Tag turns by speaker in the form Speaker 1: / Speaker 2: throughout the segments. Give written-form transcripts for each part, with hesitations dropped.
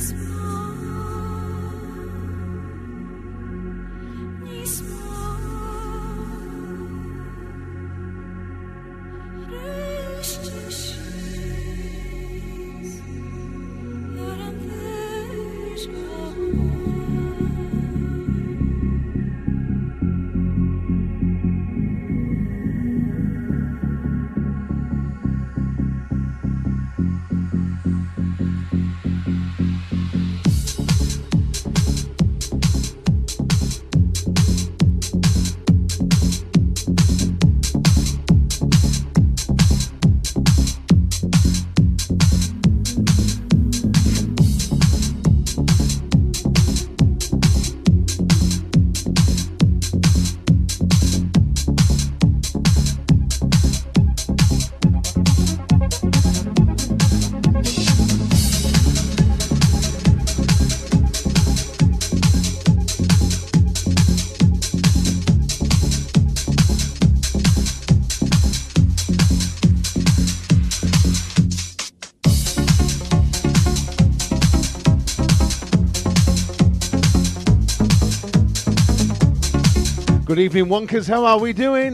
Speaker 1: Good evening, Wonkers. How are we doing?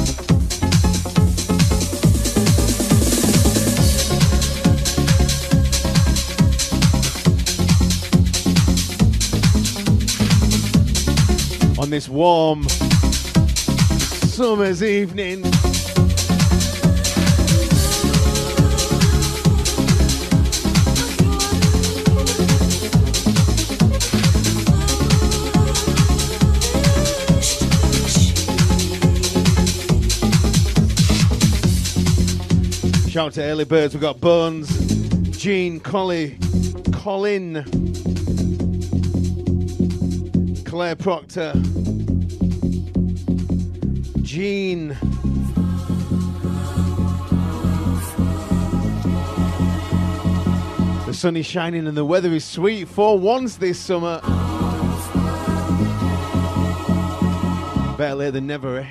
Speaker 1: On this warm summer's evening. Shout out to Early Birds. We've got Bones, Jean, Colin, Claire Proctor, Jean, the sun is shining and the weather is sweet for once this summer. Better late than never, eh?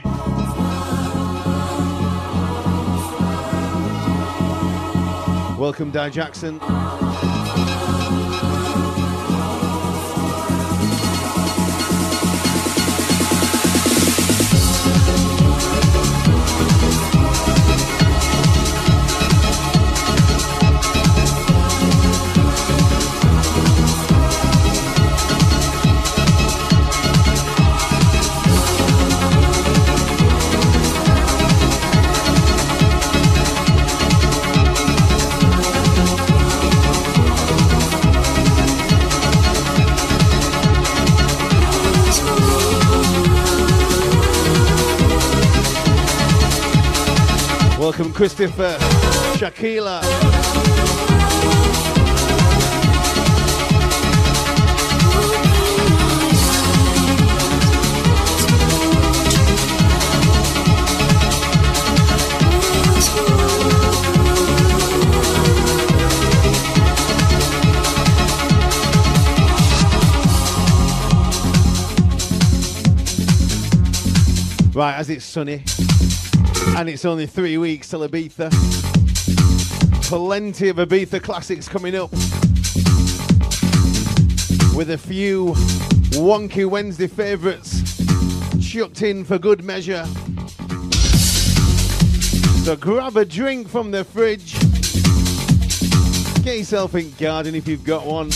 Speaker 1: Welcome, Di Jackson. Welcome, Christopher, Shakila. Right, as it's sunny. And it's only 3 weeks till Ibiza. Plenty of Ibiza classics coming up. With a few wonky Wednesday favourites chucked in for good measure. So grab a drink from the fridge. Get yourself in garden if you've got one.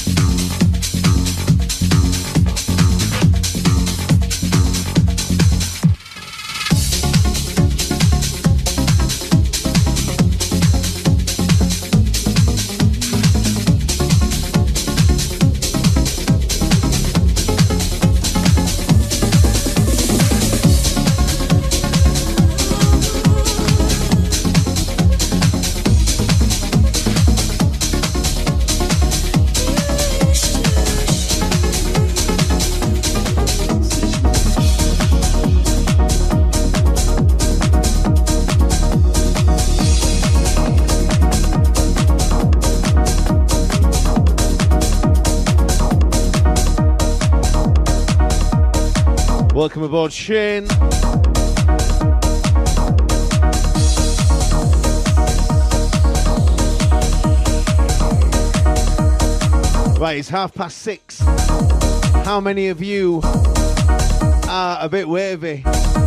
Speaker 1: Welcome aboard, Shane. Right, it's 6:30. How many of you are a bit wavy?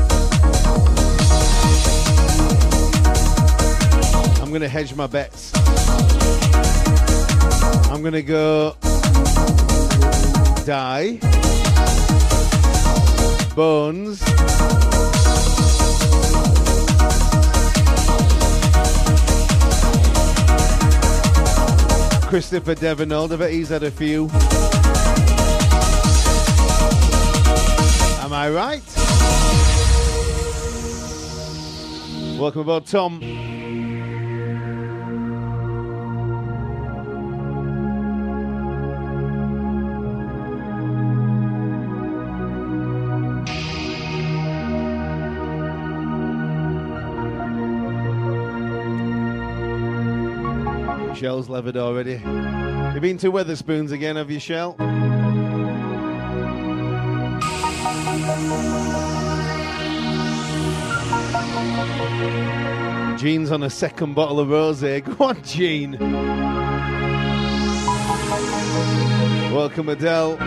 Speaker 1: I'm going to hedge my bets. I'm going to go Die, Bones, Christopher Devenold. I bet he's had a few. Am I right? Welcome aboard, Tom. Shell's levered already. You've been to Weatherspoons again, have you, Shell? Jean's on a second bottle of rosé. Go on, Jean. Welcome, Adele.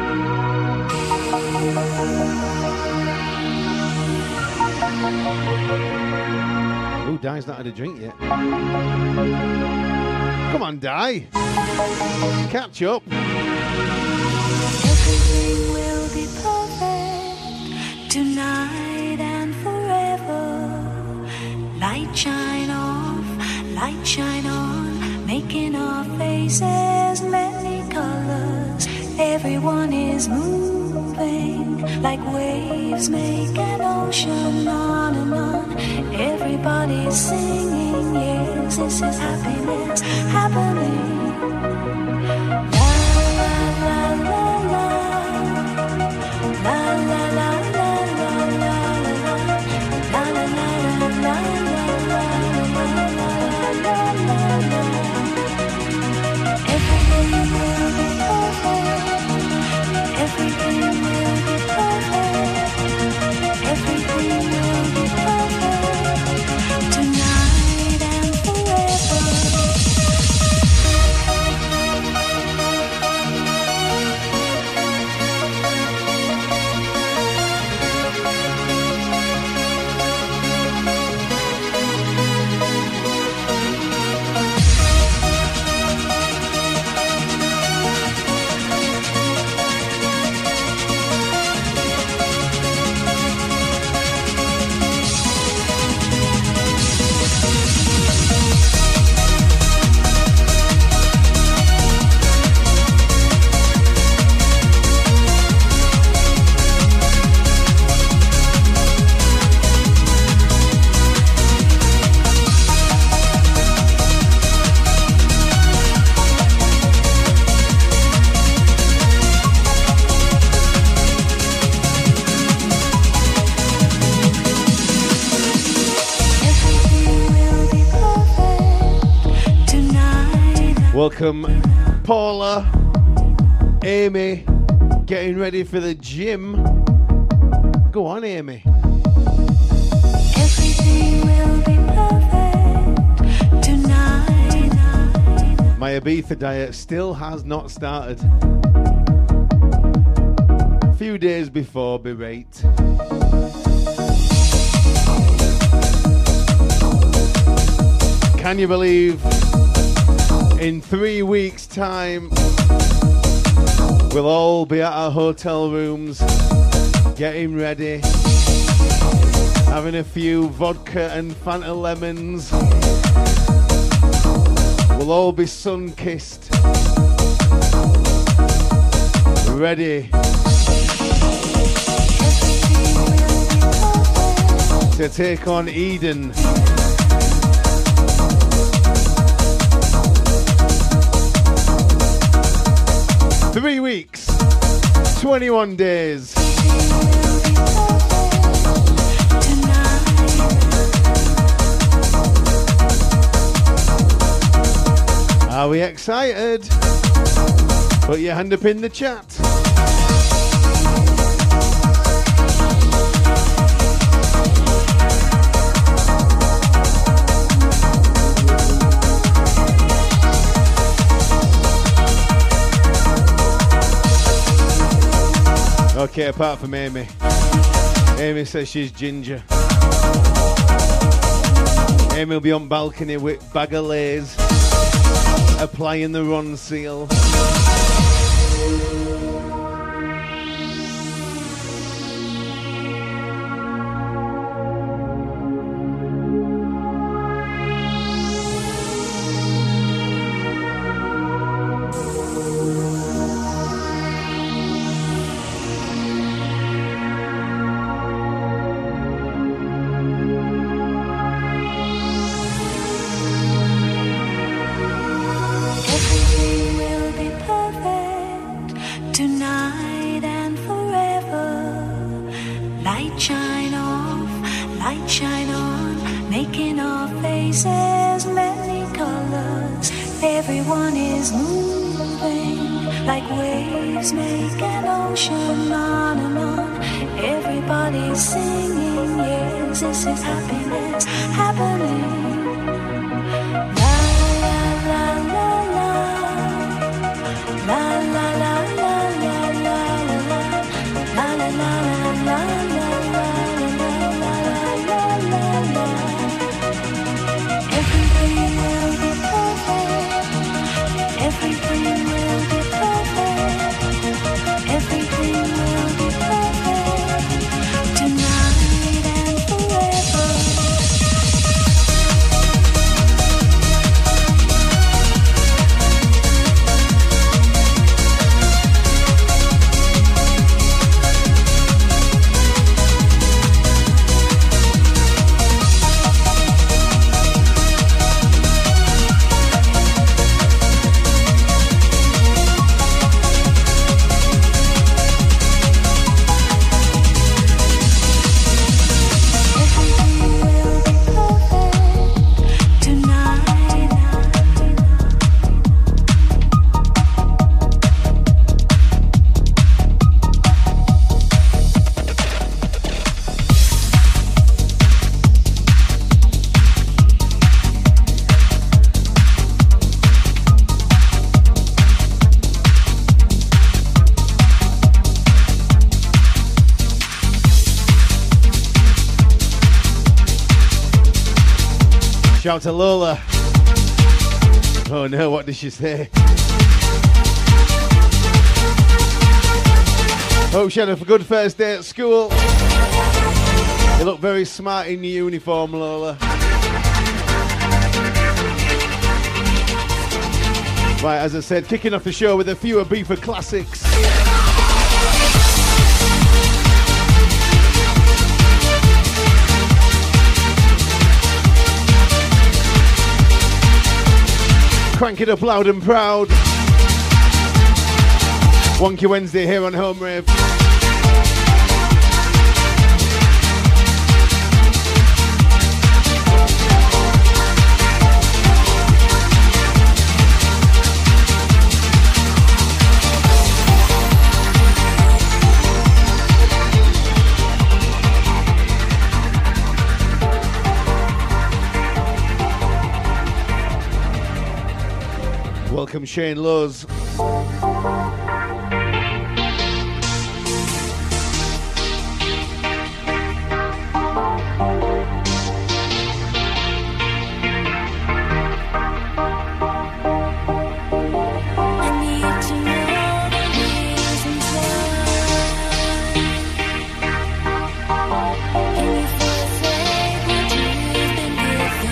Speaker 1: Oh, Di's not had a drink yet. Come on, Di. Catch up.
Speaker 2: Everything will be perfect tonight and forever. Light shine off, light shine on, making our faces many colors. Everyone is moving like waves make an ocean on and on. Everybody's singing, yes, this is happiness happening. La la la la la, la la la la la la, la la la la la la. Everything will be perfect. Everything will be perfect. Everything will be perfect tonight and forever.
Speaker 1: Welcome, Paula, Amy, getting ready for the gym. Go on, Amy.
Speaker 2: Everything will be perfect tonight.
Speaker 1: My Ibiza diet still has not started. A few days before berate. Can you believe in 3 weeks' time we'll all be at our hotel rooms getting ready, having a few vodka and Fanta lemons. We'll all be sun-kissed, ready to take on Eden. Three weeks, 21 days. Are we excited? Put your hand up in the chat. Okay, apart from Amy. Amy says she's ginger. Amy will be on balcony with bag of lays, applying the Ron seal. Shout to Lola. Oh no, what did she say? Hope she had a good first day at school. You look very smart in your uniform, Lola. Right, as I said, kicking off the show with a few Ibiza classics. Crank it up loud and proud. Wonky Wednesday here on Home Rave. Welcome Shane Lowe's.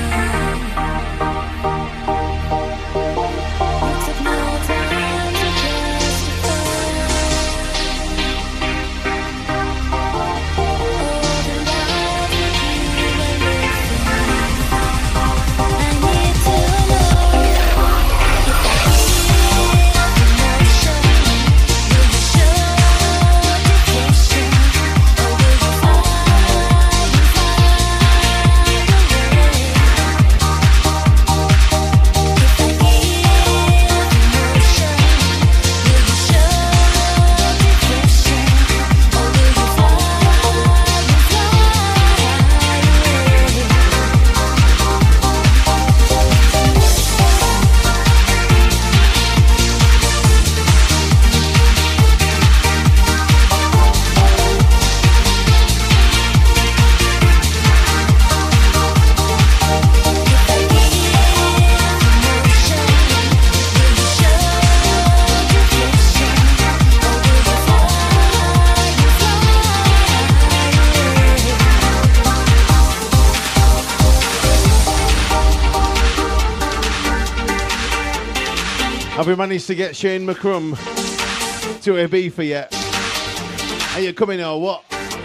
Speaker 2: Took no time to
Speaker 1: Have we managed to get Shane McCrum to Ibiza yet? Are you coming or what?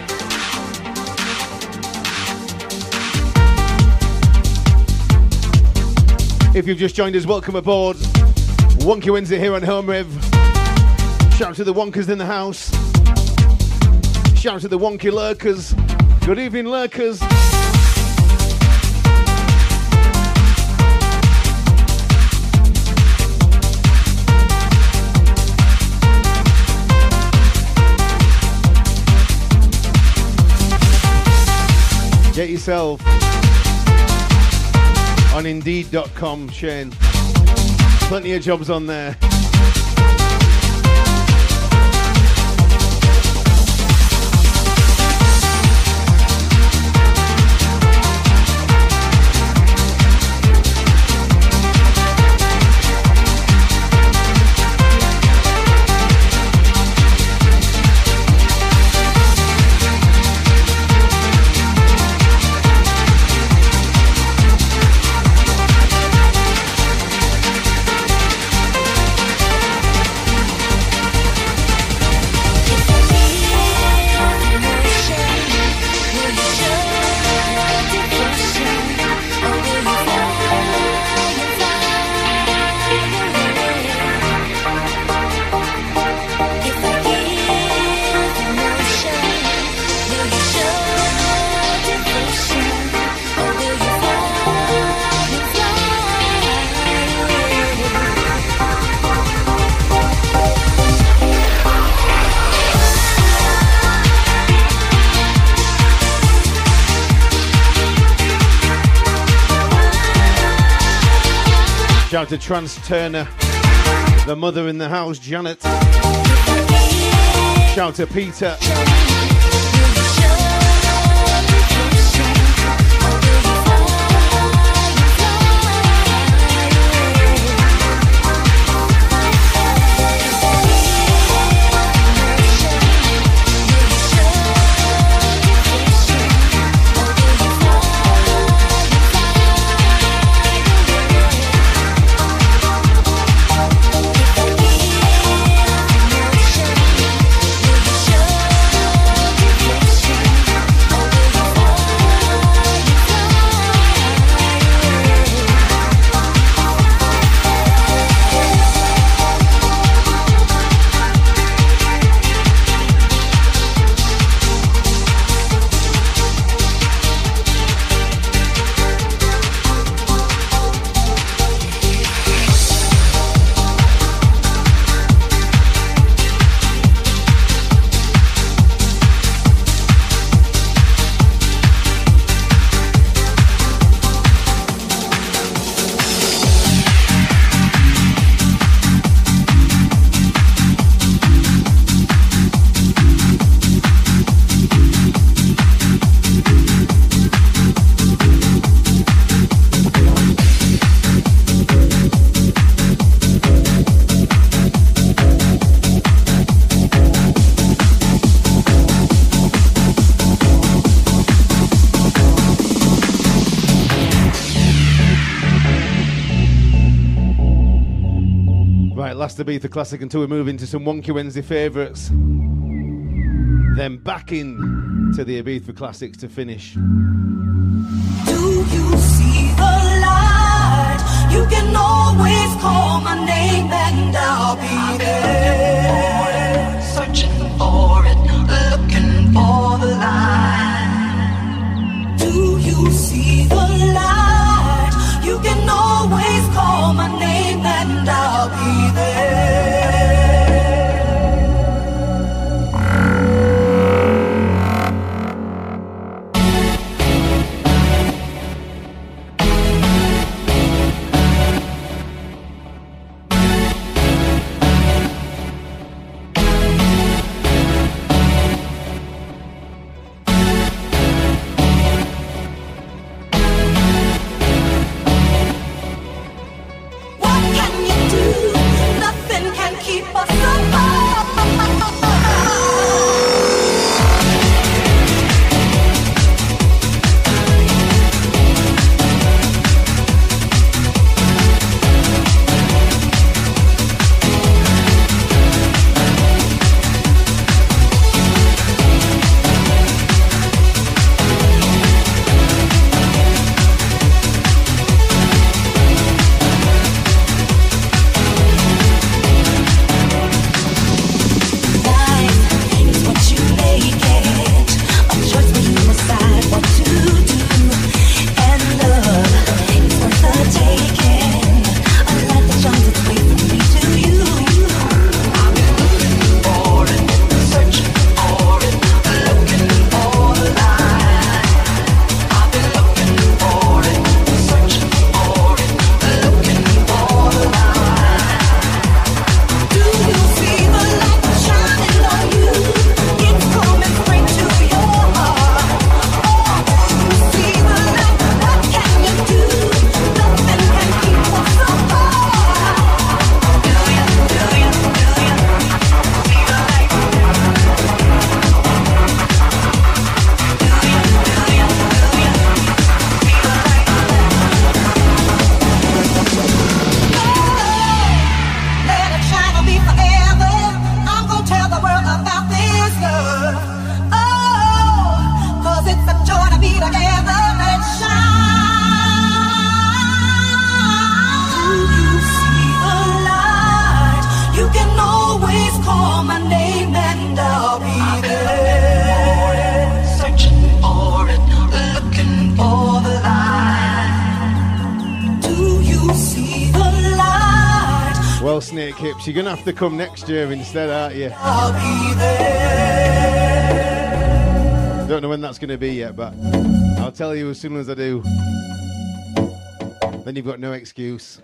Speaker 1: If you've just joined us, welcome aboard. Wonky Wednesday here on Home Rev. Shout out to the Wonkers in the house. Shout out to the Wonky Lurkers. Good evening, Lurkers. Get yourself on Indeed.com, Shane. Plenty of jobs on there. Shout out to Trance Turner, the mother in the house, Janet. Shout out to Peter. Last Ibiza Classic until we move into some Wonky Wednesday favourites. Then back in to the Ibiza Classics to finish.
Speaker 3: Do you see the light? You can always call my name and I'll be there. Searching for it, looking for the light. Do you see the light? You can always call my name and I'll be there.
Speaker 1: Snake Hips. You're going to have to come next year instead, aren't you?
Speaker 3: I'll be there.
Speaker 1: Don't know when that's going to be yet, but I'll tell you as soon as I do. Then you've got no excuse.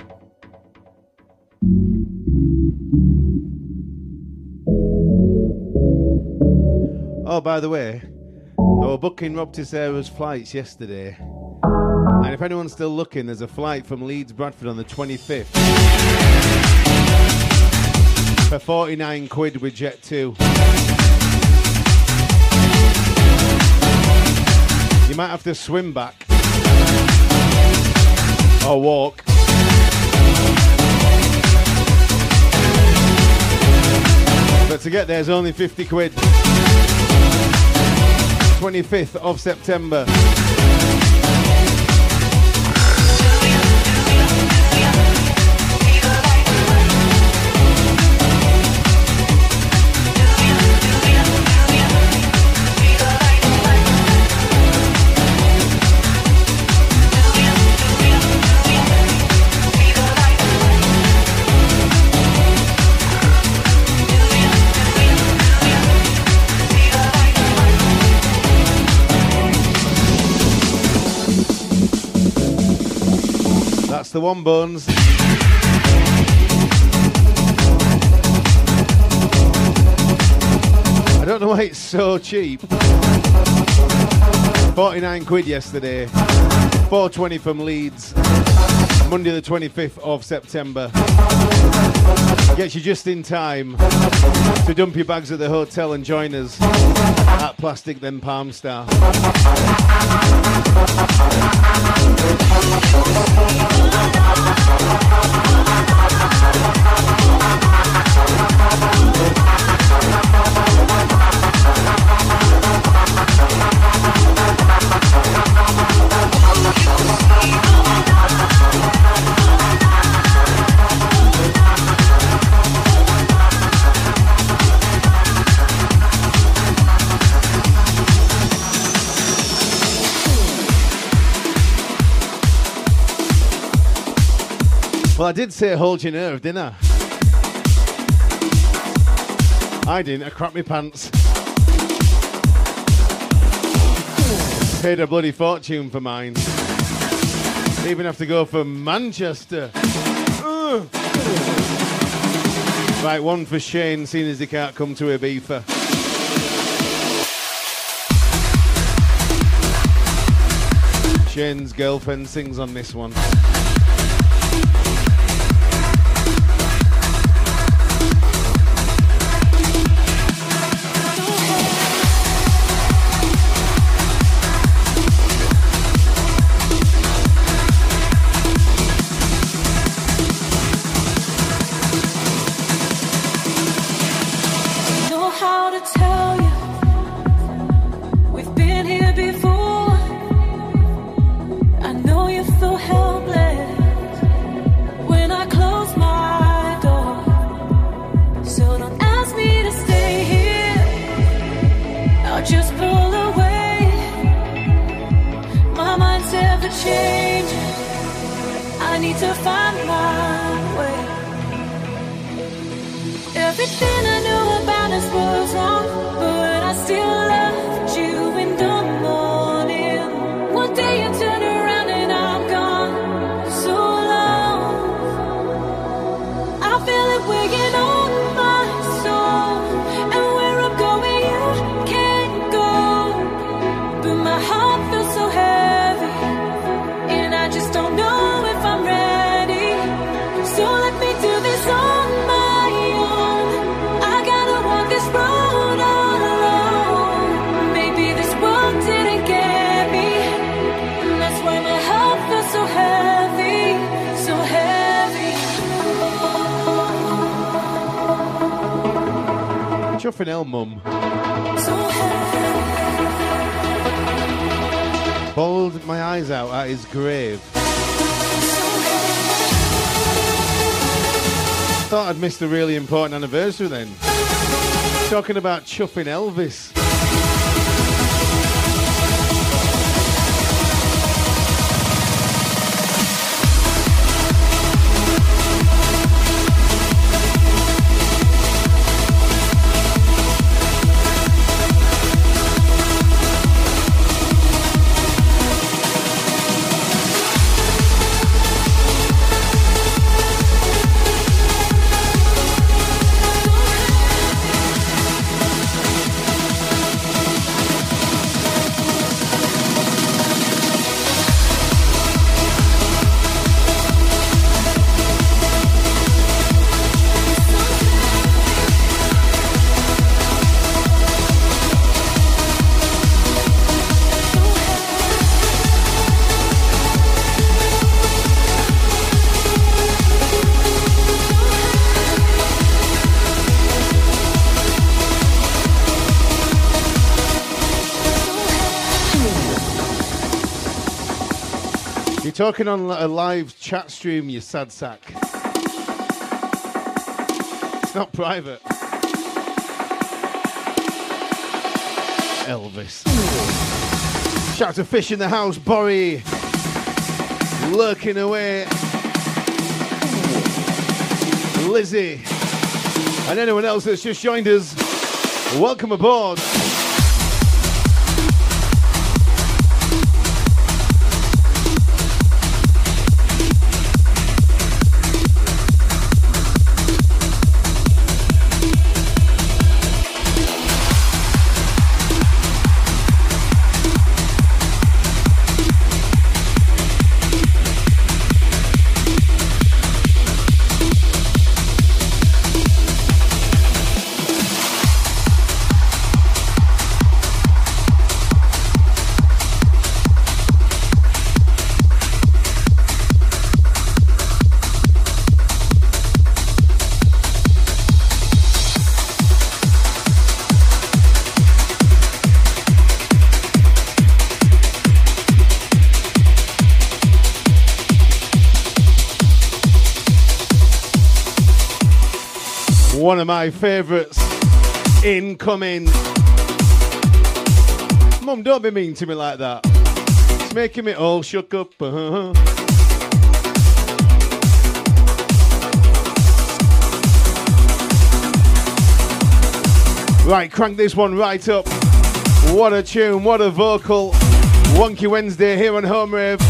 Speaker 1: Oh, by the way, I was booking Rob Tissera's flights yesterday. And if anyone's still looking, there's a flight from Leeds Bradford on the 25th for 49 quid with Jet2. You might have to swim back or walk. But to get there is only 50 quid. 25th of September. That's the one, Bones. I don't know why it's so cheap. 49 quid yesterday. 420 from Leeds. Monday the 25th of September. Gets you just in time to dump your bags at the hotel and join us at Plastic Then Palm Star. Well, I did say hold your nerve, didn't I? I didn't. I crapped my pants. Paid a bloody fortune for mine. Even have to go from Manchester. Right, one for Shane, seeing as he can't come to Ibiza. Shane's girlfriend sings on this one. Chuffin' mum. Bawled my eyes out at his grave. Thought I'd missed a really important anniversary then. Talking about chuffing Elvis. talking on a live chat stream, you sad sack. It's not private. Elvis. Shout out to Fish in the House, Borry. Lurking away. Lizzie. And anyone else that's just joined us, welcome aboard. One of my favourites, Incoming. Mum, don't be mean to me like that. It's making me all shook up. Right, crank this one right up. What a tune, what a vocal. Wonky Wednesday here on Home Rave.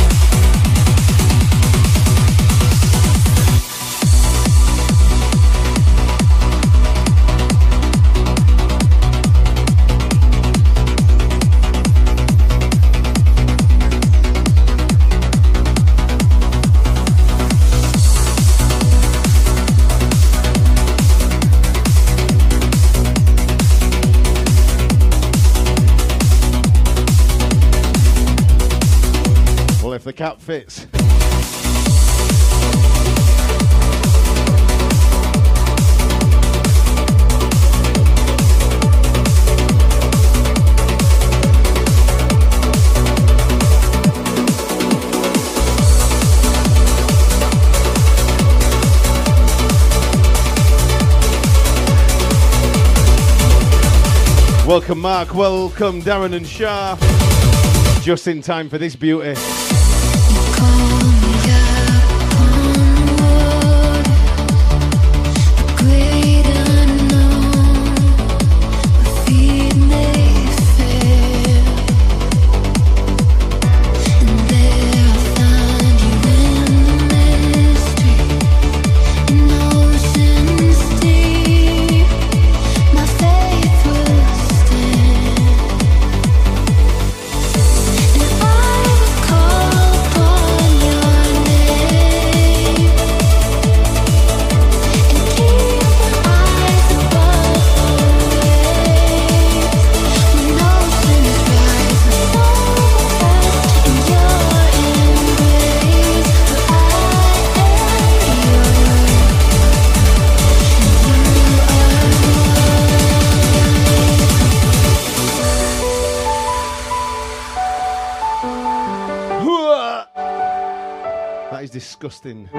Speaker 1: The cap fits. Welcome Mark, welcome Darren and Shah. Just in time for this beauty. Disgusting.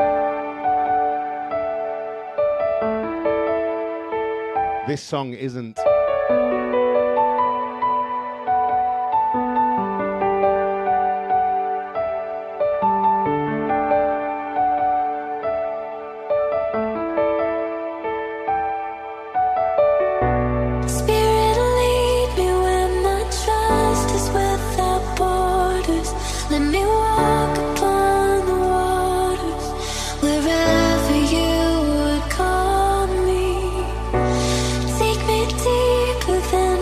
Speaker 1: This song isn't.
Speaker 2: Spirit, lead me where my trust is without borders. Let me walk upon the waters wherever you would call me. Take me deeper than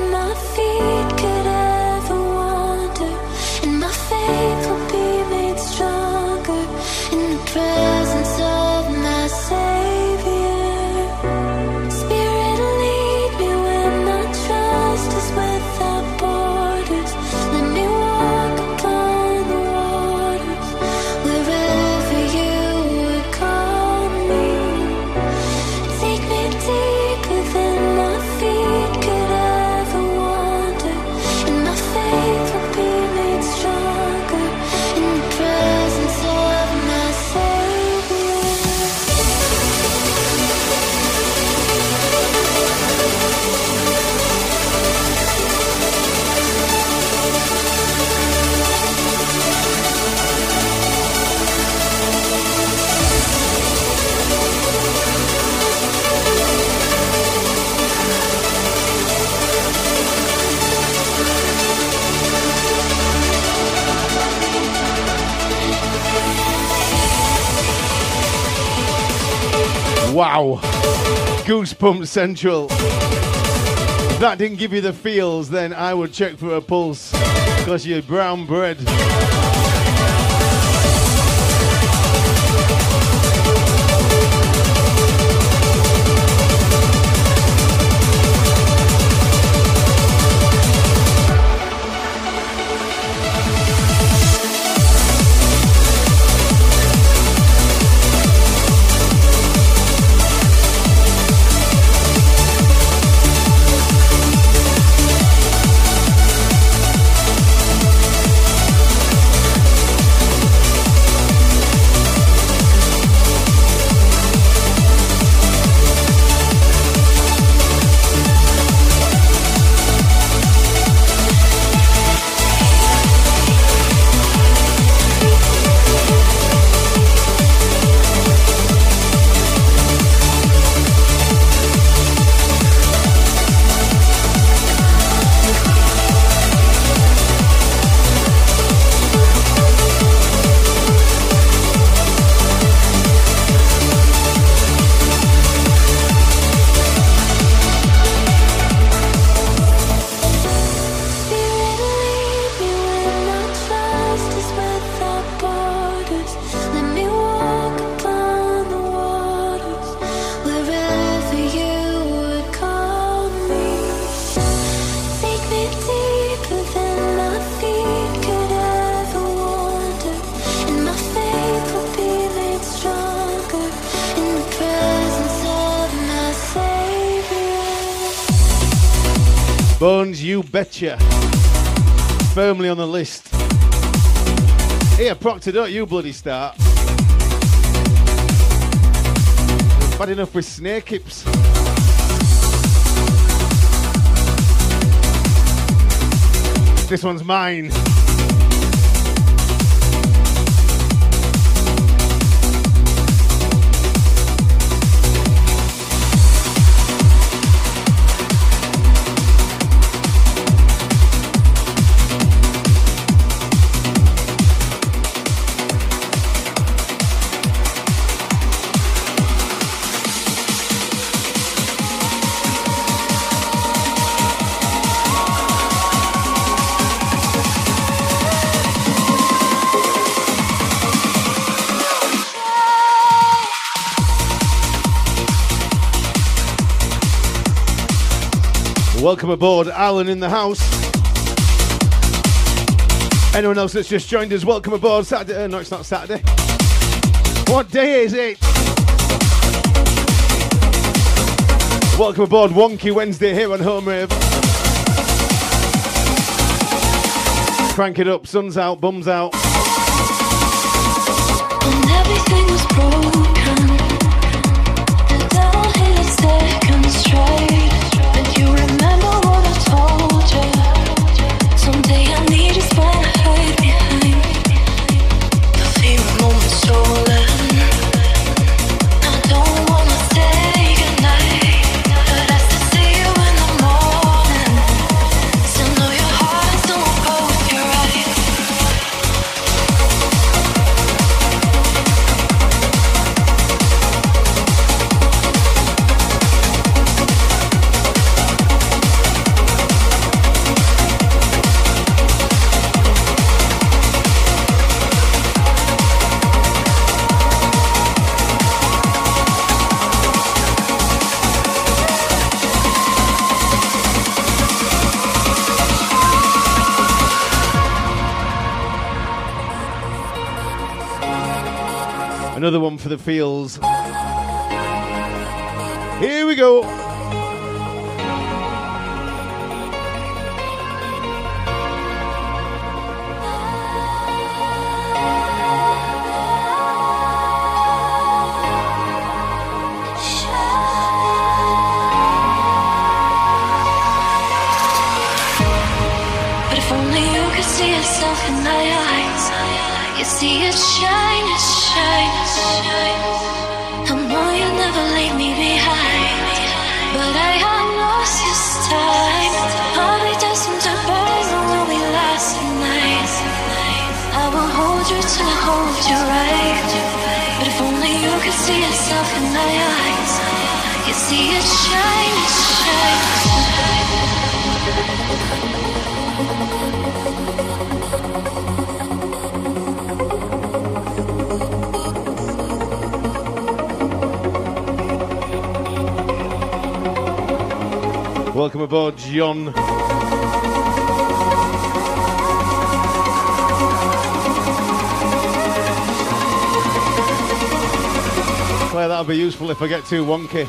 Speaker 1: Wow. Goosebumps Central. If that didn't give you the feels, then I would check for a pulse, because you're brown bread. Bones, you betcha. Firmly on the list. Here, Proctor, don't you bloody start. Bad enough with snake hips. This one's mine. Welcome aboard, Alan in the house. Anyone else that's just joined us, welcome aboard. Saturday, no, it's not Saturday. What day is it? Welcome aboard, Wonky Wednesday here on Home Rave. Crank it up, sun's out, bums out.
Speaker 2: When everything was broken, the devil hit a second straight. And you remember what I told you. Someday I need you spend a hide behind the favorite moment stolen. I don't wanna say goodnight, but I still see you in the morning. Still know your heart and still won't go with your right.
Speaker 1: Another one for the feels. Here we go.
Speaker 2: But if only you could see yourself in my eyes, you see it shine, it shine. I know you'll never leave me behind, but I have lost this time. I'll be destined to burn or will we last the night? I will hold you till I hold you right. But if only you could see yourself in my eyes, You see it shine,
Speaker 1: Welcome aboard, John. Claire, that'll be useful if I get too wonky.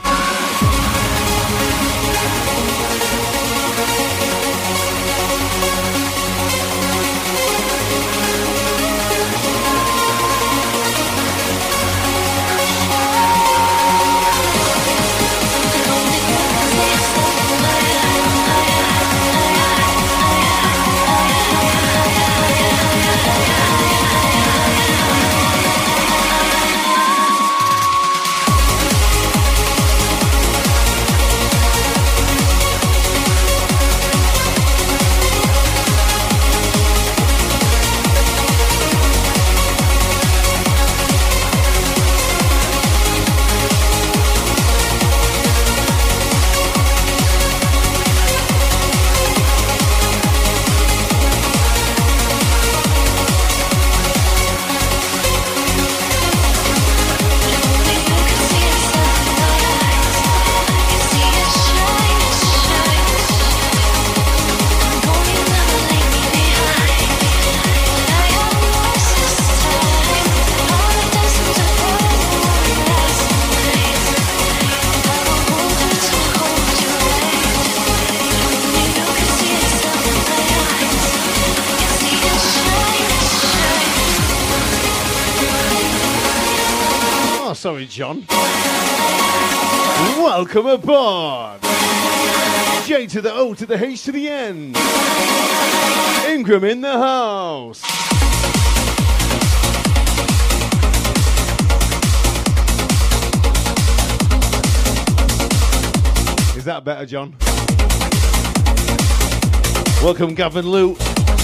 Speaker 1: Sorry, John. Welcome aboard. J to the O to the H to the N. Ingram in the house. Is that better, John? Welcome, Gavin Lou.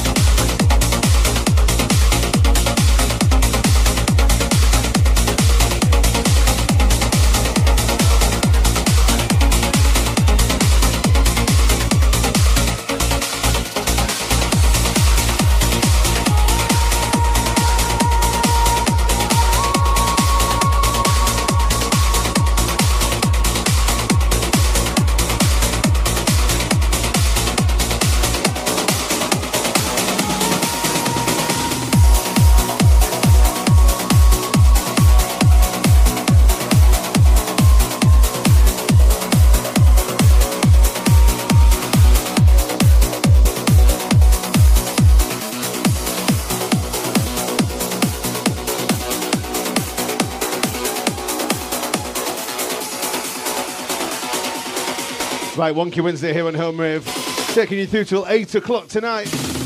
Speaker 1: Right, Wonky Wednesday here on Home Rave, taking you through till 8 o'clock tonight.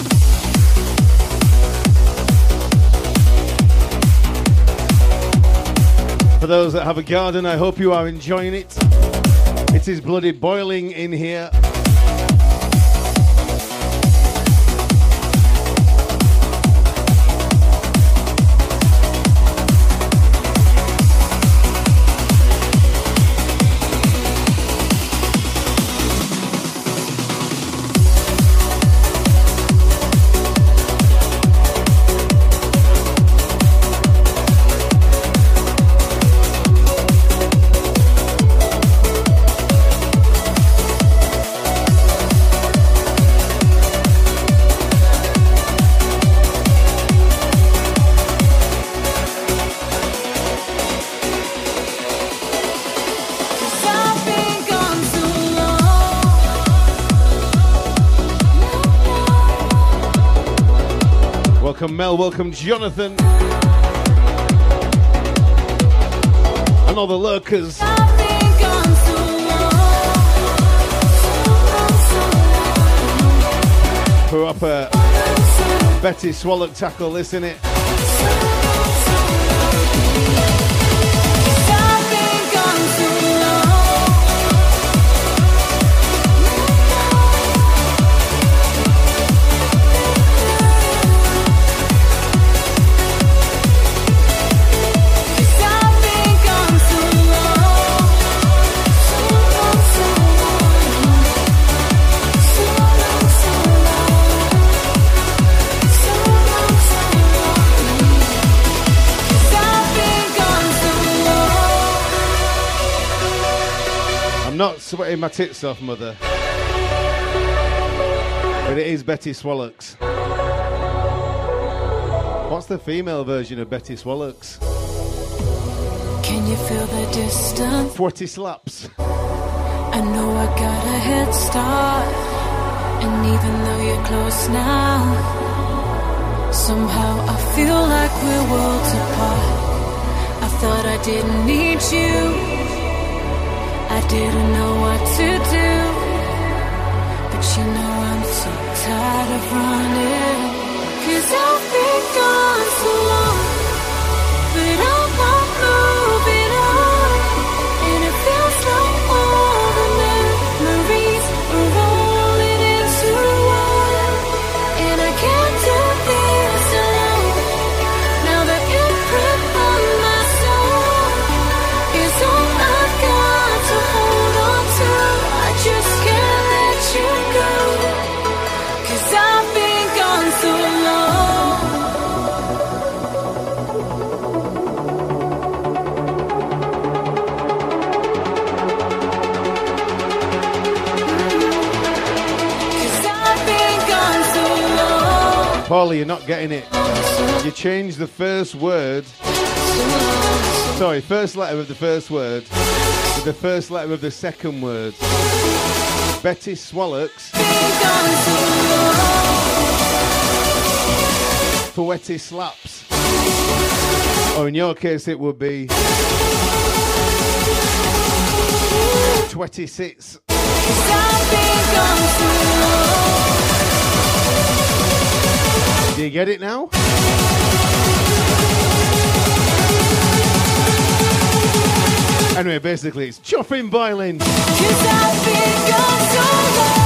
Speaker 1: For those that have a garden, I hope you are enjoying it. It is bloody boiling in here. Welcome Mel, welcome Jonathan. And all the lurkers. Proper Betty Swallow tackle this, innit? I'm not sweating my tits off, mother. But it is Betty Swallocks. What's the female version of Betty Swallocks?
Speaker 2: Can you feel the distance?
Speaker 1: Twatty slaps.
Speaker 2: I know I got a head start, and even though you're close now, somehow I feel like we're worlds apart. I thought I didn't need you, I didn't know what to do, but you know I'm so tired of running, 'cause I've been gone so long, but I'm not moving on, and it feels like all the memories are rolling into one, and I can't do this alone. Now the imprint on my soul is all I've got to hold on to. I just can't let you go, 'cause I've been gone so long.
Speaker 1: Paulie, you're not getting it. You changed the first word. Sorry, first letter of the first word with the first letter of the second word. Betty Swallocks. Twatty slaps. Or in your case, it would be Twatty sits. Do you get it now? Anyway, basically, it's chopping violin. 'Cause I've been gone so long.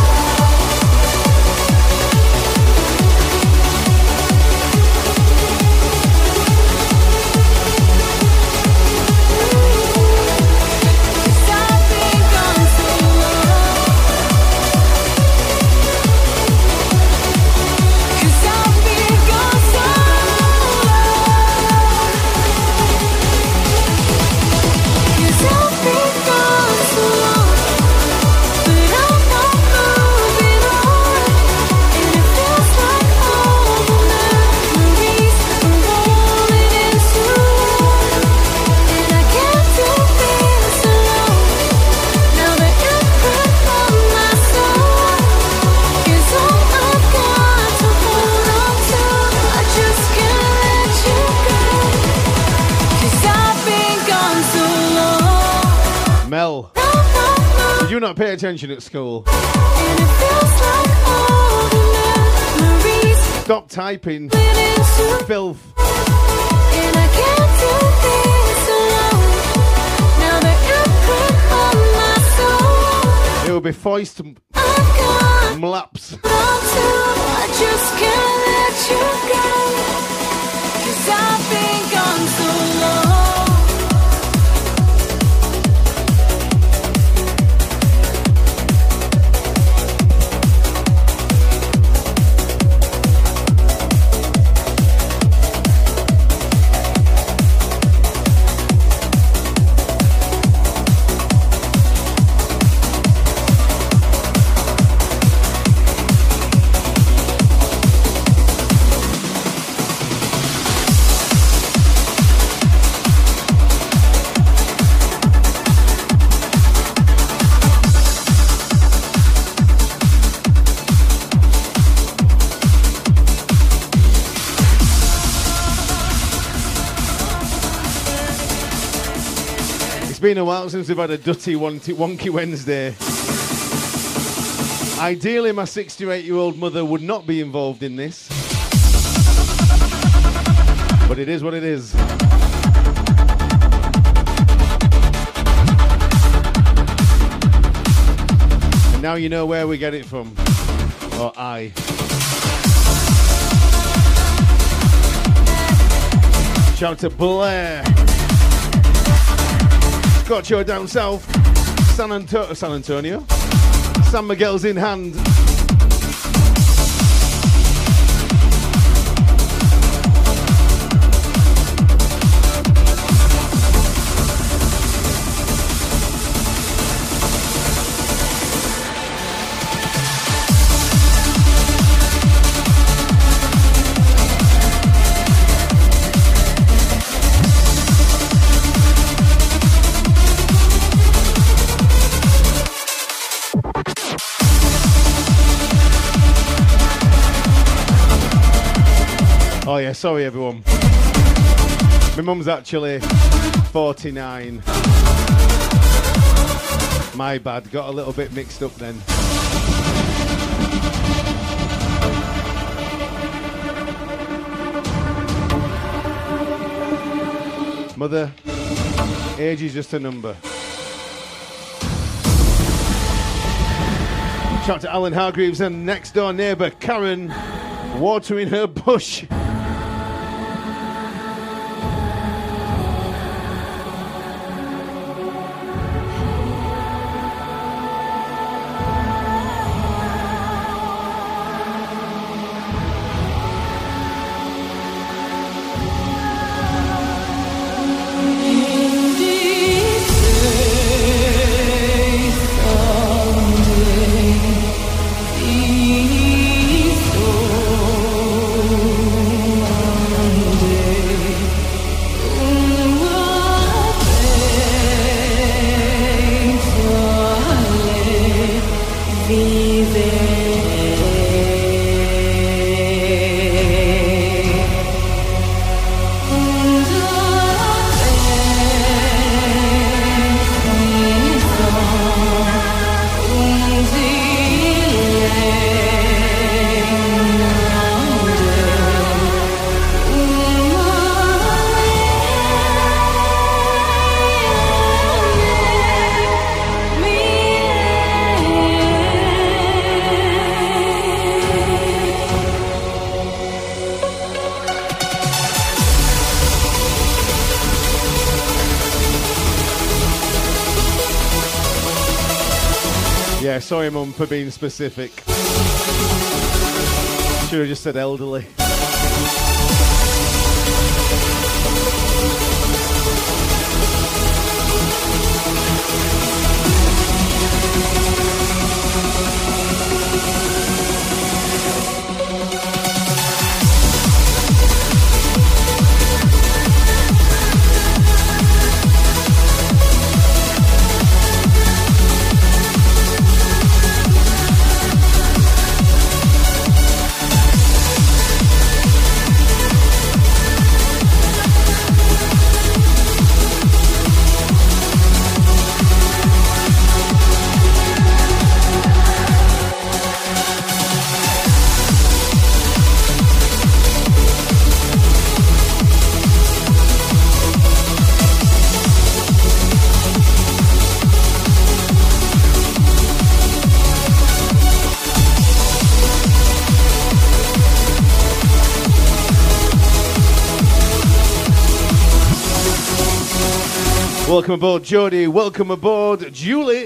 Speaker 1: Mel, did you not pay attention at school? Stop typing. Filth. It will be foist mlaps. I just can't let you go, 'cause I've been gone so long. It's been a while since we've had a Dutty Wonky Wednesday. Ideally, my 68-year-old mother would not be involved in this. But it is what it is. And now you know where we get it from. Or I. Shout to Blair. Scotcho down south. San Antonio. San Miguel's in hand. Oh yeah, sorry everyone. My mum's actually 49. My bad, got a little bit mixed up then. Mother, age is just a number. Shout out to Alan Hargreaves and next door neighbour Karen watering her bush. Yeah, sorry Mum for being specific. Should have just said elderly. Welcome aboard, Jodie. Welcome aboard, Julie.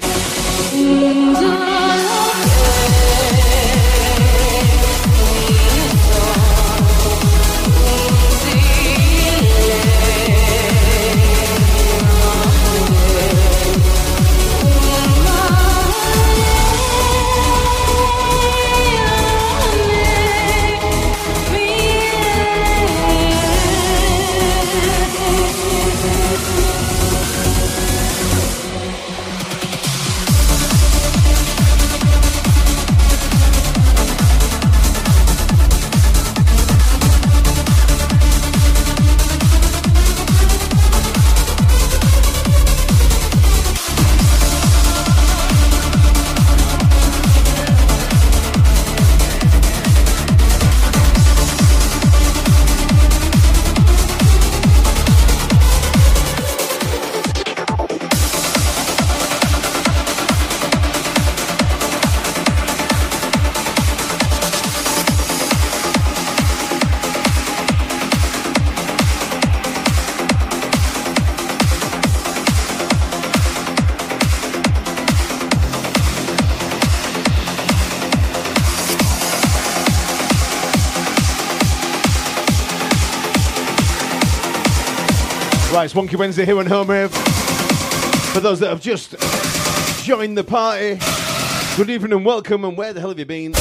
Speaker 1: Right, it's Wonky Wednesday here on Home Rave. For those that have just joined the party, good evening and welcome, and where the hell have you been?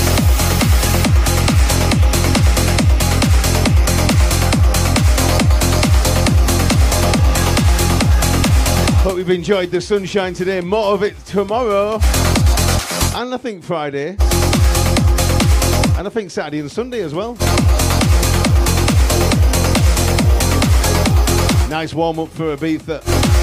Speaker 1: Hope you've enjoyed the sunshine today, more of it tomorrow, and I think Friday, and I think Saturday and Sunday as well. Nice warm up for Ibiza.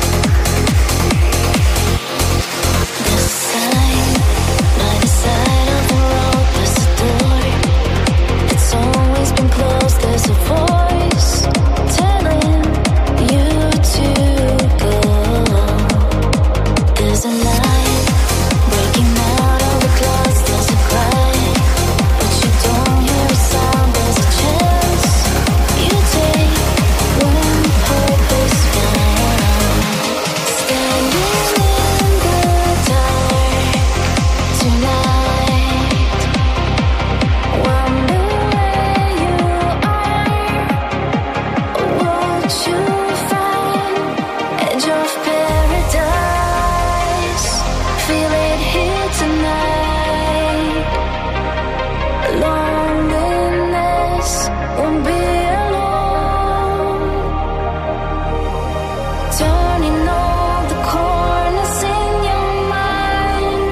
Speaker 2: There's a voice telling you to go. There's a line breaking out of the clouds. There's a cry, but you don't hear a sound. There's a chance you take when hope is found. Standing in the dark tonight, wonder you find edge of paradise. Feel it here tonight. Loneliness won't be alone. Turning all the corners in your mind,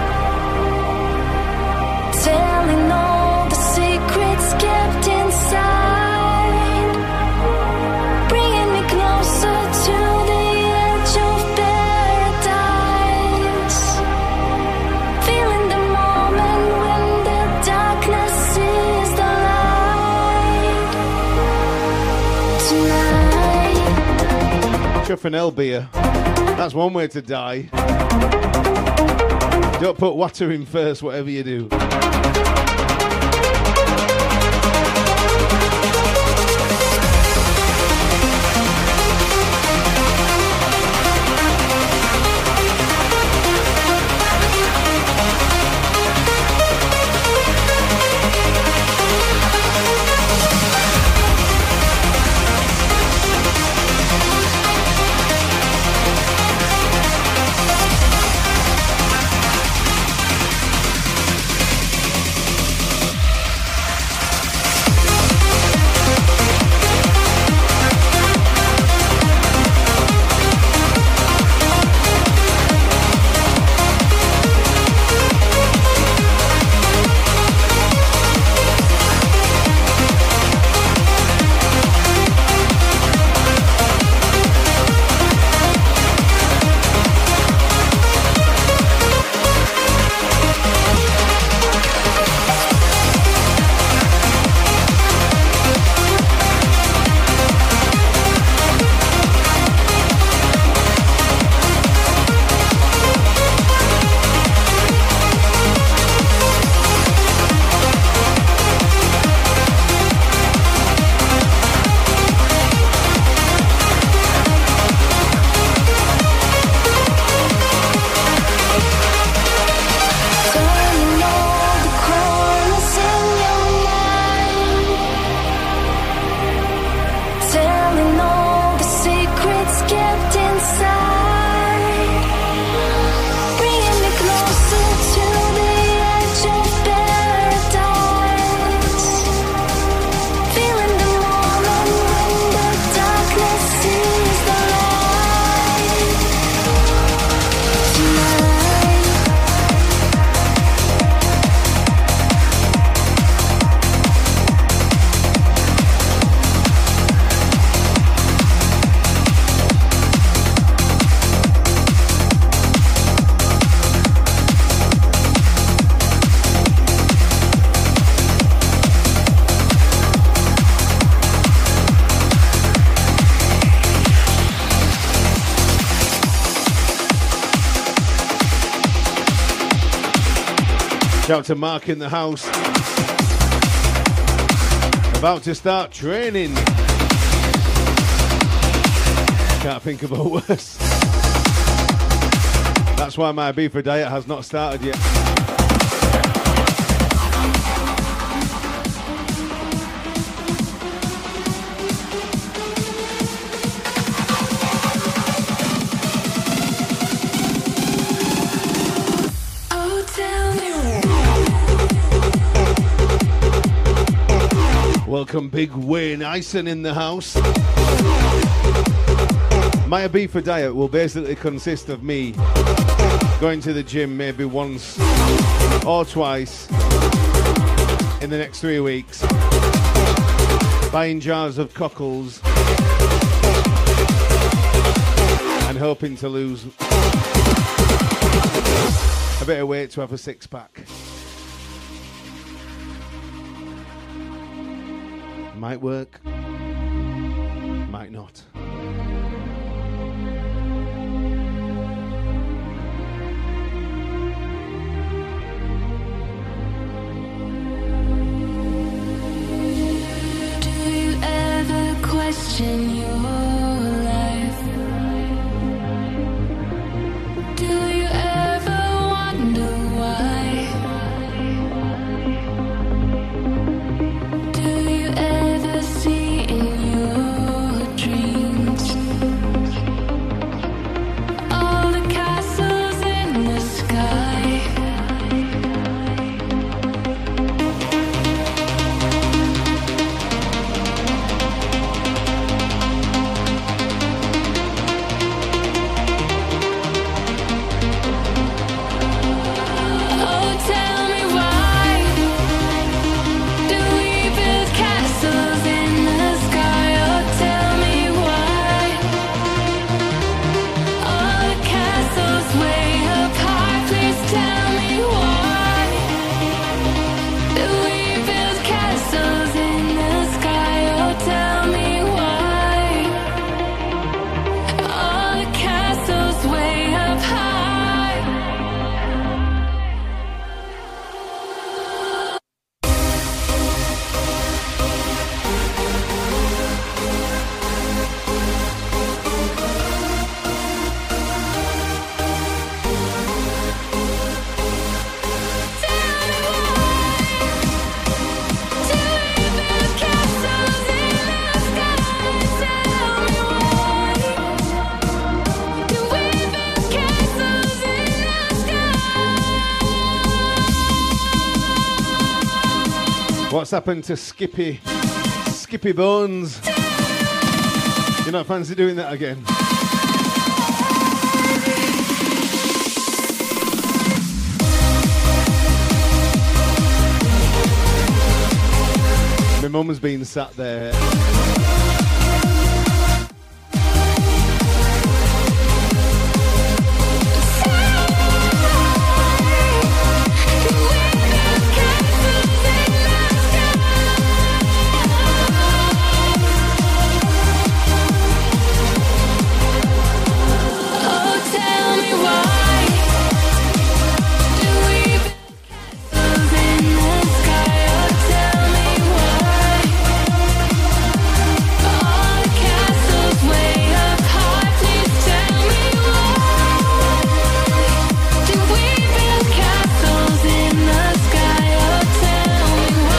Speaker 2: telling all the secrets kept inside, bringing me closer to the edge of paradise. Feeling the moment when the darkness is the light. Tonight,
Speaker 1: Chuffanel beer. That's one way to die. Don't put water in first, whatever you do. Shout out to Mark in the house. About to start training. Can't think of a worse. That's why my Ibiza diet has not started yet. Welcome, Big Wayne Ison in the house. My Ibiza diet will basically consist of me going to the gym maybe once or twice in the next 3 weeks, buying jars of cockles, and hoping to lose a bit of weight to have a six-pack. Might work, might not.
Speaker 2: Do you ever question your life? Do you ever wonder why? Do you ever see in your dreams all the castles in the sky? Oh, tell me why do we build castles in the sky? Oh, tell me why all the castles way up high. Please tell me why do we build castles in the sky? Oh, tell me why all the castles way up high.
Speaker 1: What's happened to Skippy Bones? You not fancy doing that again? My mum's been sat there.
Speaker 2: Oh, tell me why do we build castles in the sky? Oh, tell me why all the castles way up high. Please tell me why do we build castles in the sky? Oh, tell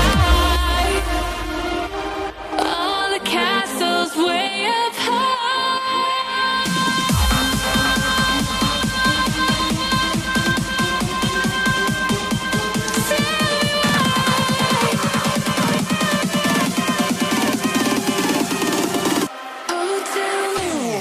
Speaker 2: me why all the castles way up high. Oh, tell me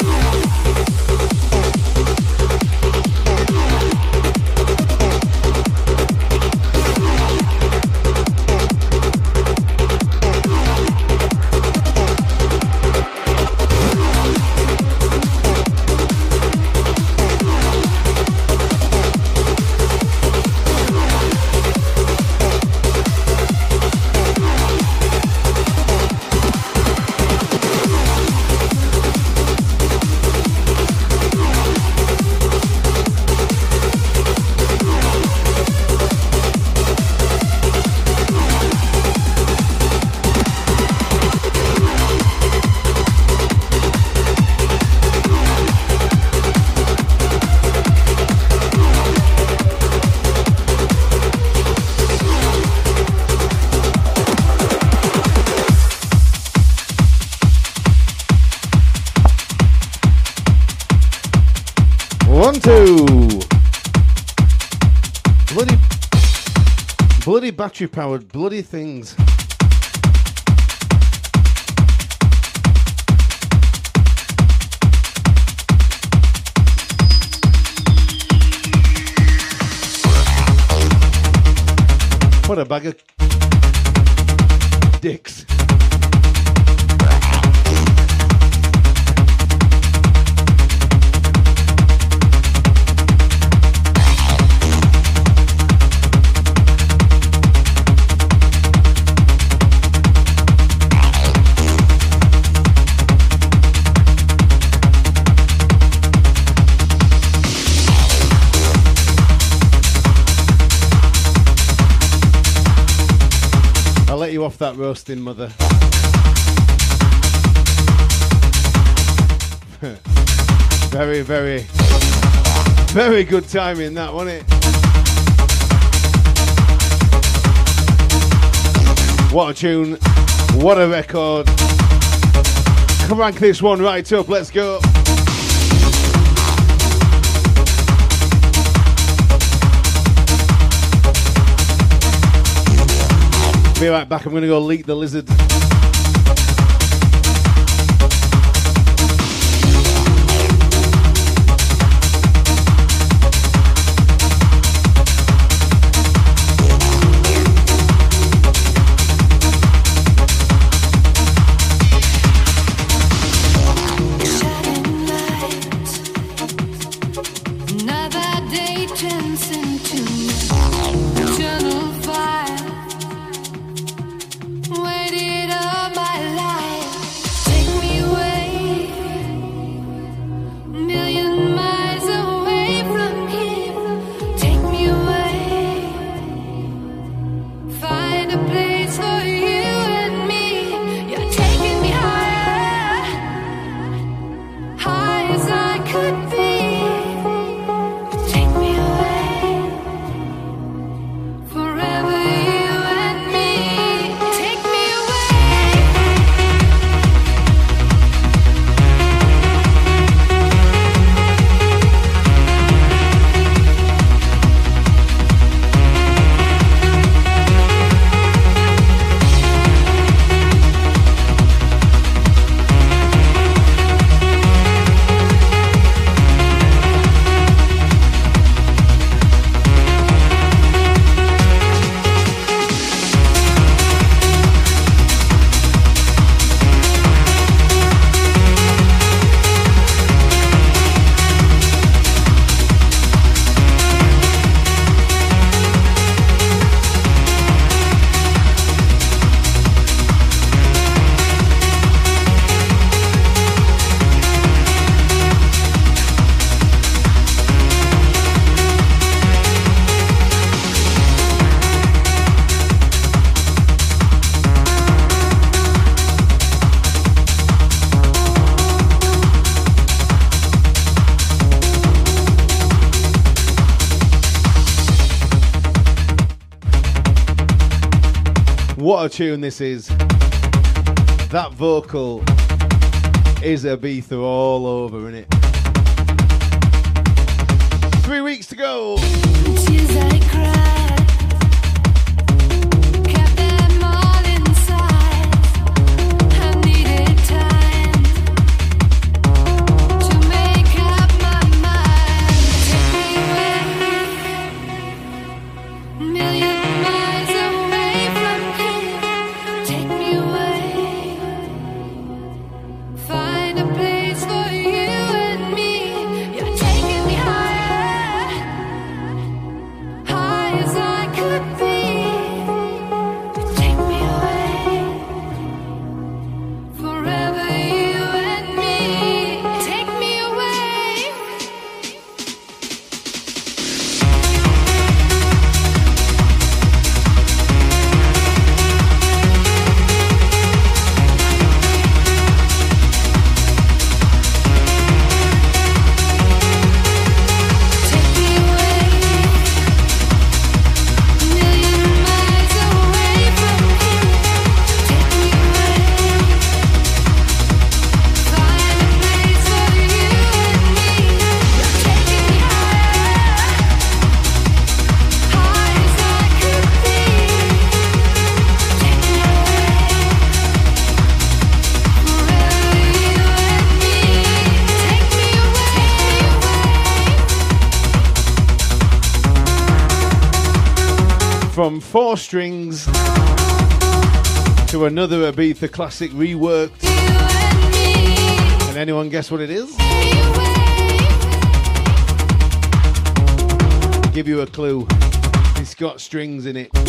Speaker 1: One, two. Bloody battery powered bloody things. What a bag of dicks. off that roasting, mother. Very, very, very good timing that, wasn't it? What a tune, what a record. Crank this one right up, let's go. Be right back, I'm going to go leak the lizard. What a tune this is. That vocal is Ibiza all over, innit? 3 weeks to go.
Speaker 2: Tears I cried, kept them all inside. I needed time to make up my mind. Take me away, million miles away from here. Take me away, find a place for you and me. You're taking me higher, high as I could be. Take me away, forever you and me. Take me away. Take me away, million miles away from here. Take me away, find a place for you and me. You're taking me higher, high as I could be. Take me away, forever you and me. Take me away.
Speaker 1: From 4 strings to another Ibiza classic reworked.
Speaker 2: You and me.
Speaker 1: Can anyone guess what it is? Give you a clue. It's got strings in it.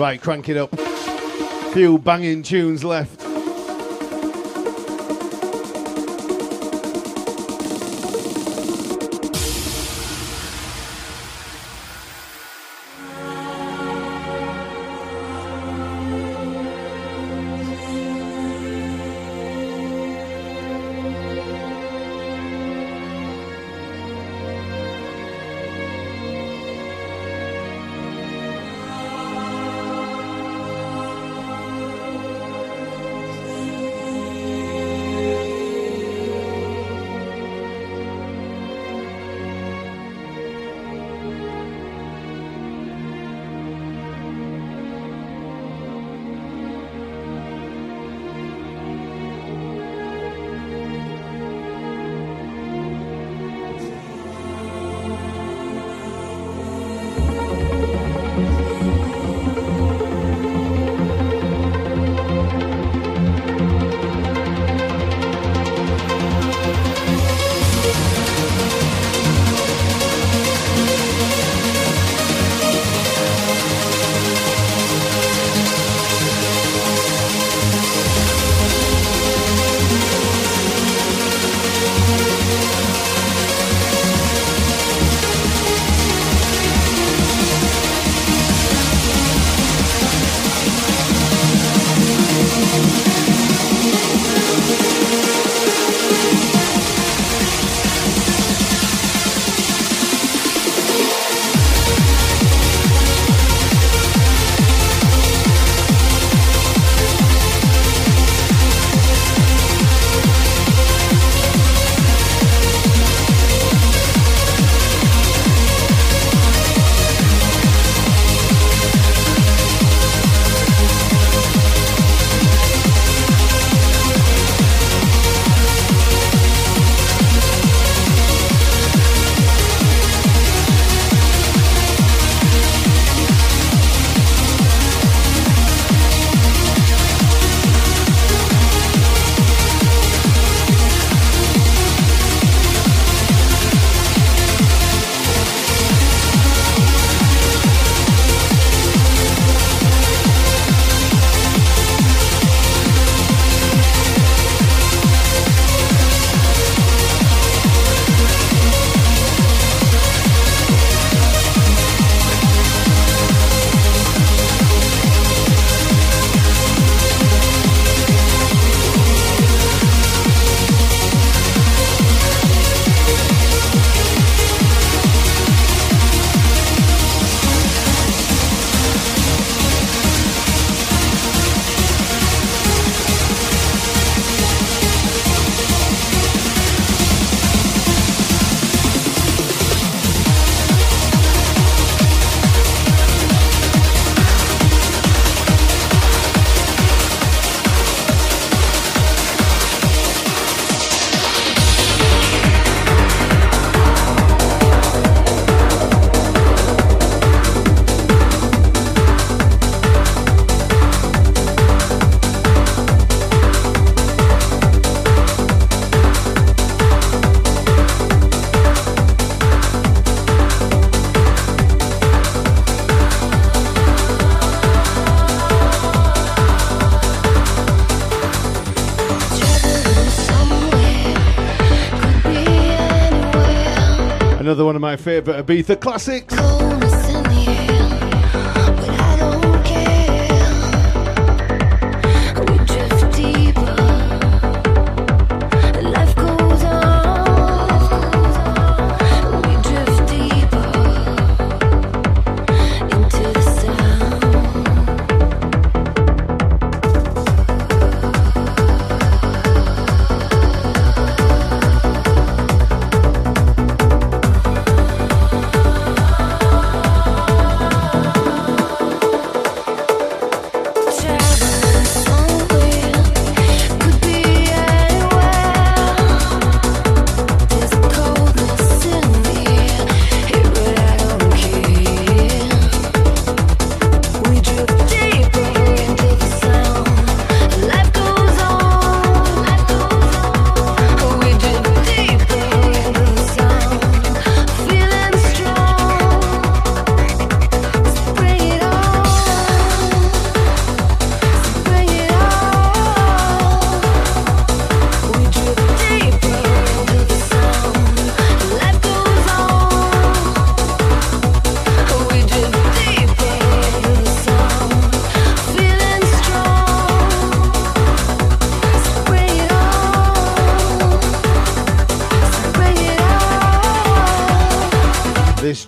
Speaker 1: Right, crank it up. Few banging tunes left. Another one of my favourite Ibiza classics.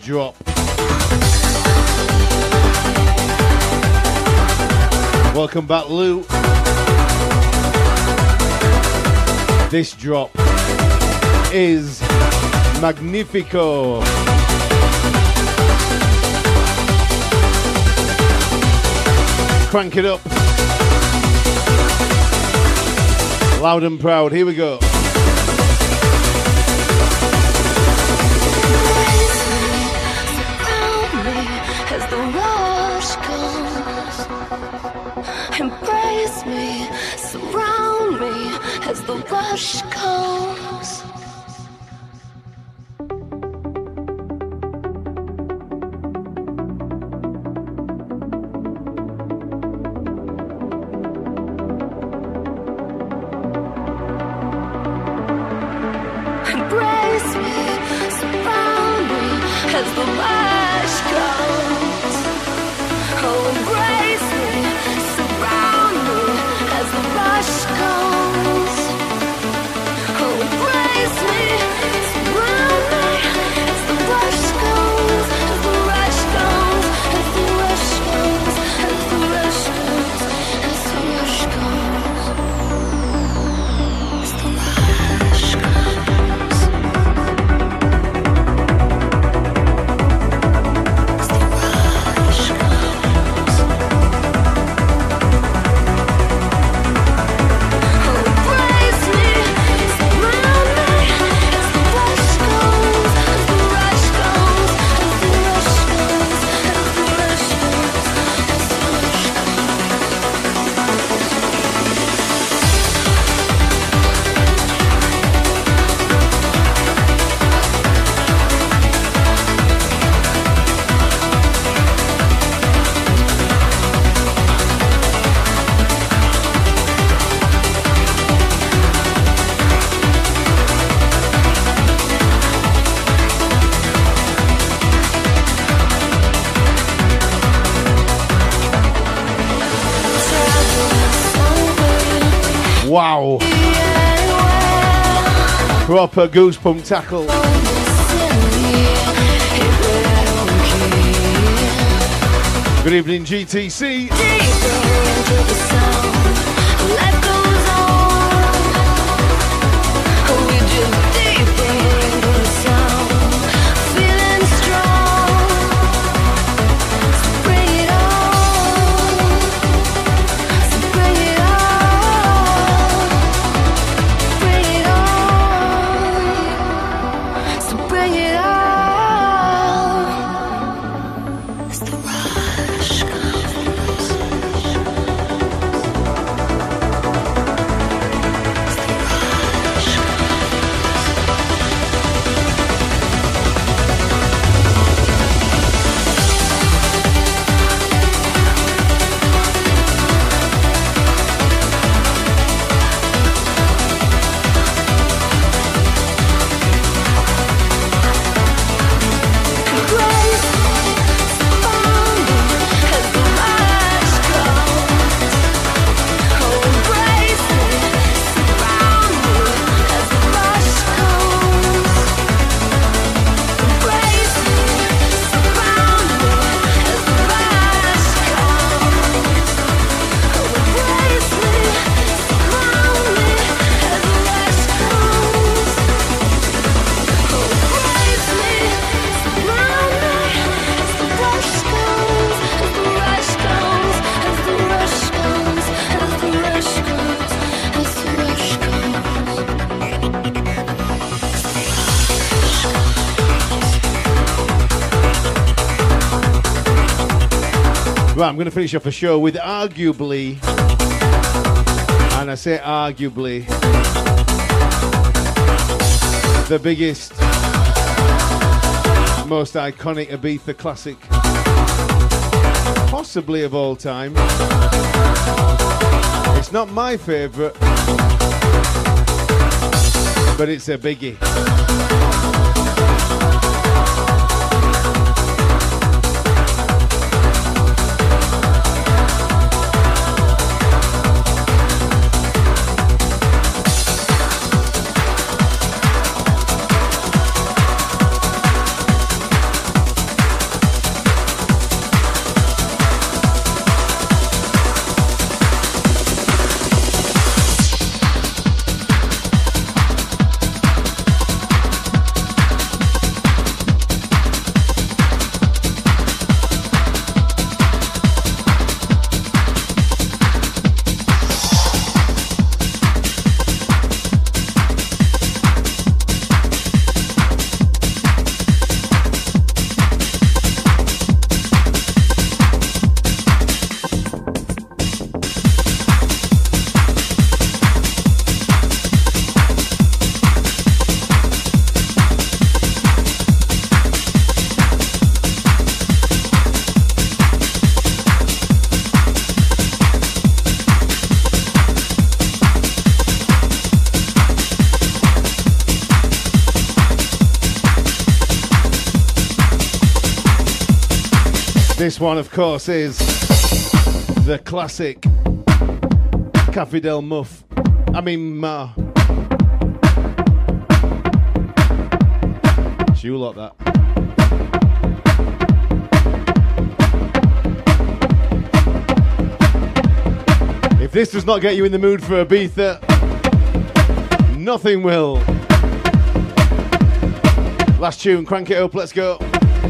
Speaker 1: drop. Welcome back, Lou. This drop is Magnifico. Crank it up. Loud and proud. Here we go.
Speaker 2: Embrace me, surround me as the rush comes. Embrace me, surround me as the rush comes. Oh, embrace me, surround me as the rush comes. Oh, embrace me, surround me as the rush comes, as the rush comes, as the rush comes, as the rush comes, as the rush comes, as the rush comes, as the rush comes.
Speaker 1: Wow. Proper goosebump tackle. Good evening, GTC. Right, I'm going to finish off a show with arguably, and I say arguably, the biggest, most iconic Ibiza classic, possibly of all time. It's not my favourite, but it's a biggie. This one, of course, is the classic Cafe Del Muff. I mean, Ma. You lot that. If this does not get you in the mood for Ibiza, nothing will. Last tune, crank it up, let's go.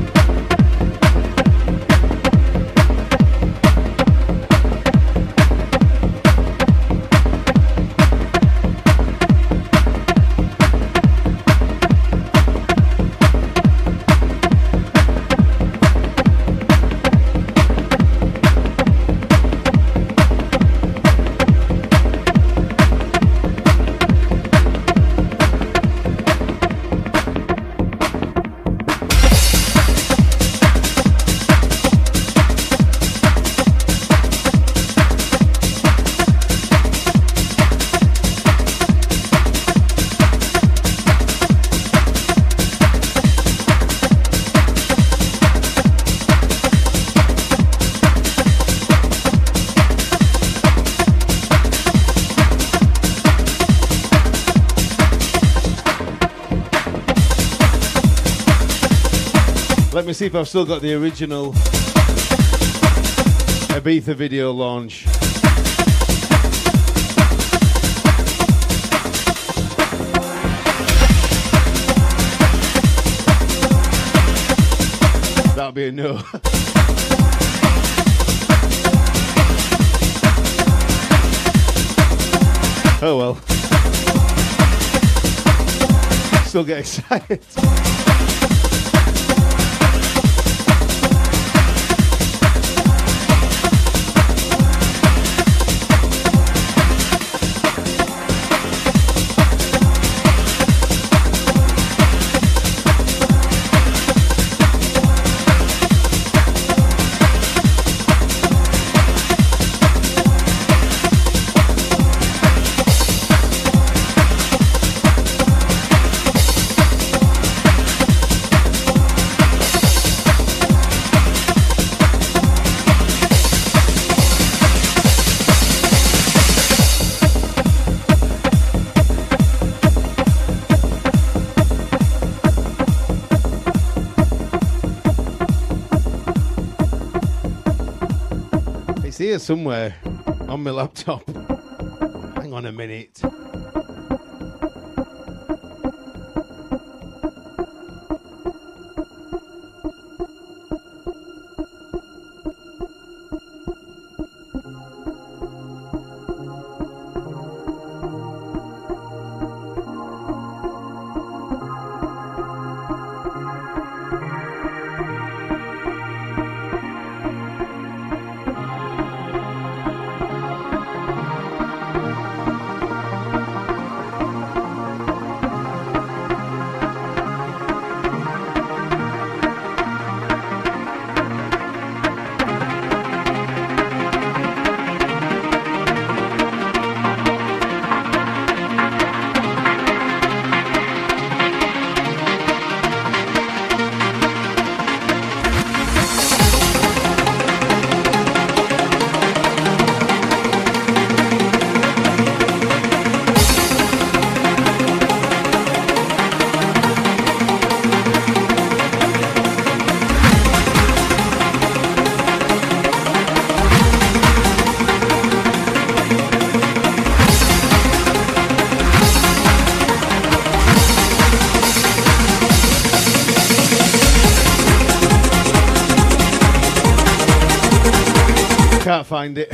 Speaker 1: Let me see if I've still got the original Ibiza video launch. That'll be a no. Oh well. Still get excited. Here somewhere on my laptop. Hang on a minute. Can't find it.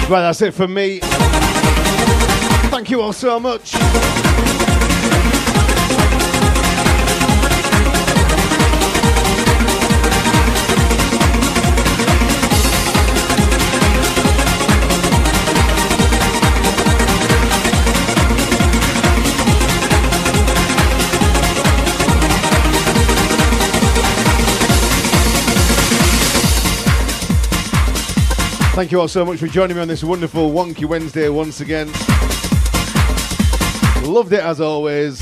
Speaker 1: Right, that's it from me. Thank you all so much. Thank you all so much for joining me on this wonderful Wonky Wednesday once again. Loved it as always.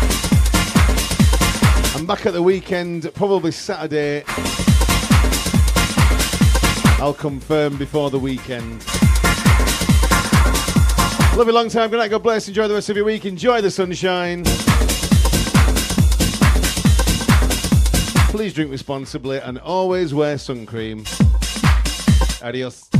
Speaker 1: I'm back at the weekend, probably Saturday. I'll confirm before the weekend. Love you long time. Good night. God bless. Enjoy the rest of your week. Enjoy the sunshine. Please drink responsibly and always wear sun cream. Adios.